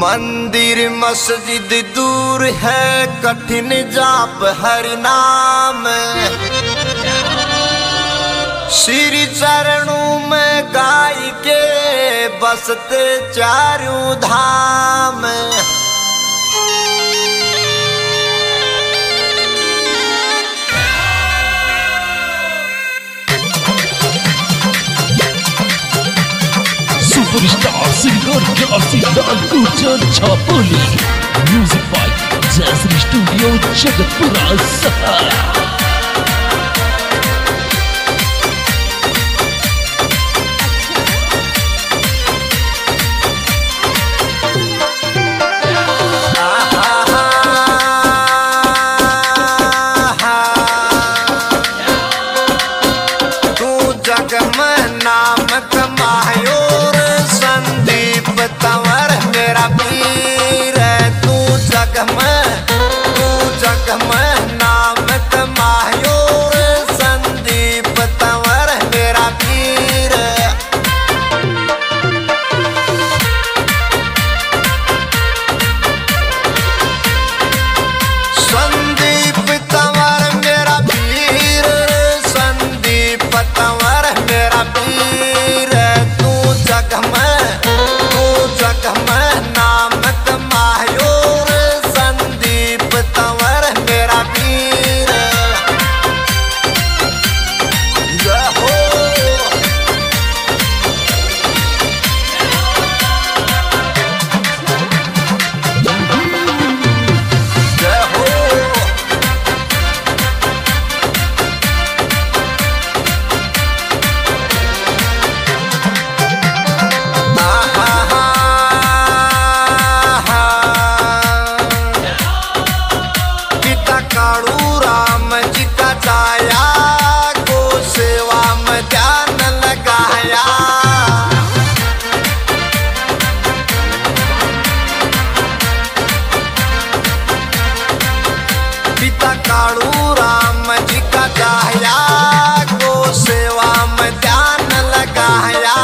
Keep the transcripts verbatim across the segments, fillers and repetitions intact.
मंदिर मस्जिद दूर है, कठिन जाप हरि नाम। श्री चरणों में गाय के बसते चारों धाम। Superstar singer Kashilal Gurjar Chhapoli. Music by Jayshree studio Jagatpura Sahara. जग में नाम कमायो संदीप तंवर मेरा पीर है। तू जग में तू जग में नाम कमायो संदीप तंवर मेरा पीर। संदीप तंवर मेरा पीर, संदीप तंवर मेरा पीर। तू जग में तू जग में नाम कमायो संदीप तंवर मेरा पीर। जय हो जय हो। पिता कालू राम जी का जाया, गो सेवा में ध्यान लगाया। पिता कालू राम जी का जाया, गो सेवा में ध्यान लगाया।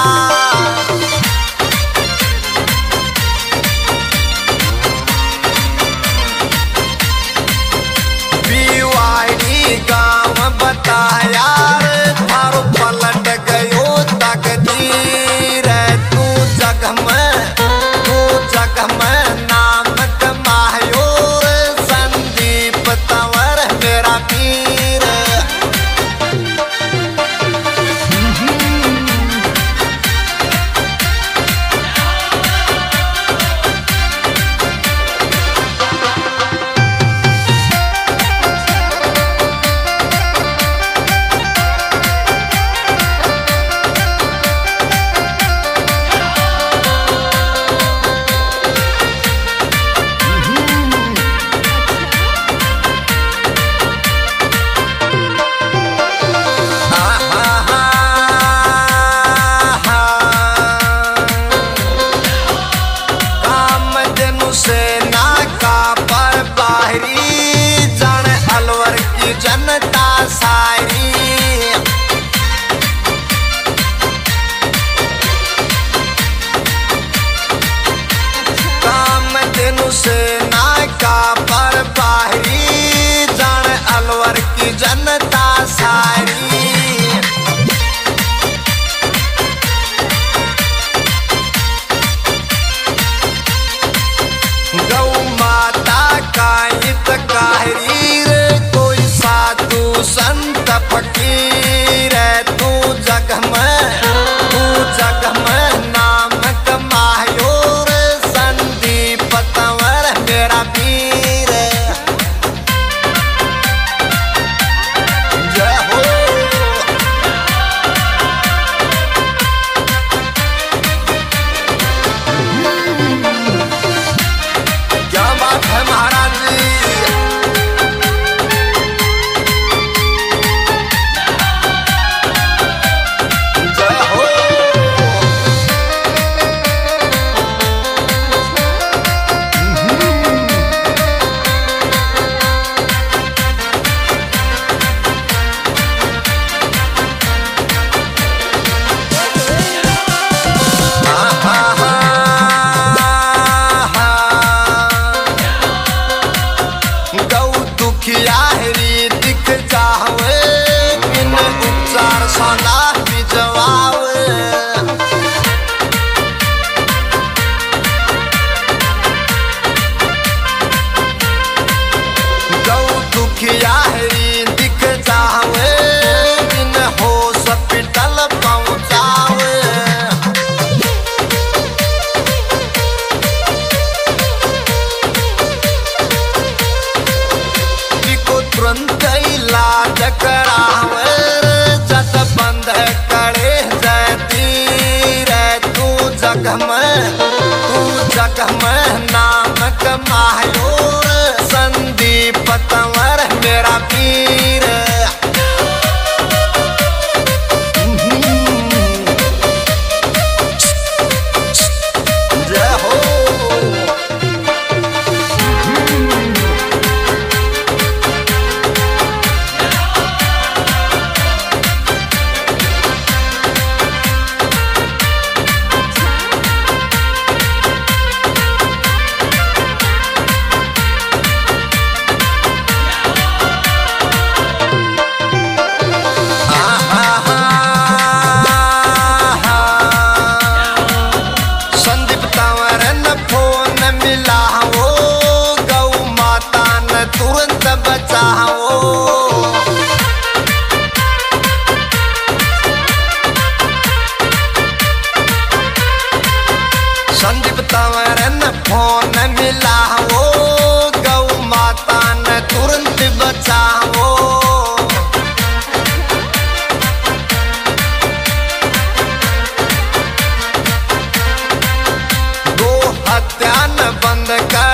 बीवाड़ी गाँव बताया थारो पलट गयो तकदीर। तू जग में तू जग में नाम कमायो संदीप तंवर मेरा पीर। सेना का पर बाहरी जन अलवर की जनता सारी। काम तेनु सेना का पर बाहरी जन अलवर की जनता सारी। गौ माता का हित काहरी रे, कोई साधु संत फकीर। तू जग में तू जग में नाम कमायो रे संदीप तंवर मेरा पीर। जय हो क्या बात है महाराज जी। तू जग में नाम कमायो संदीप तंवर मेरा वीर। जय हो संदीप तंवर न फोन मिलाओ गौ माता न तुरंत बचाओ। संदीप तंवर न फोन मिलाओ गौ माता न तुरंत बचाओ। गो हत्या न बंद कर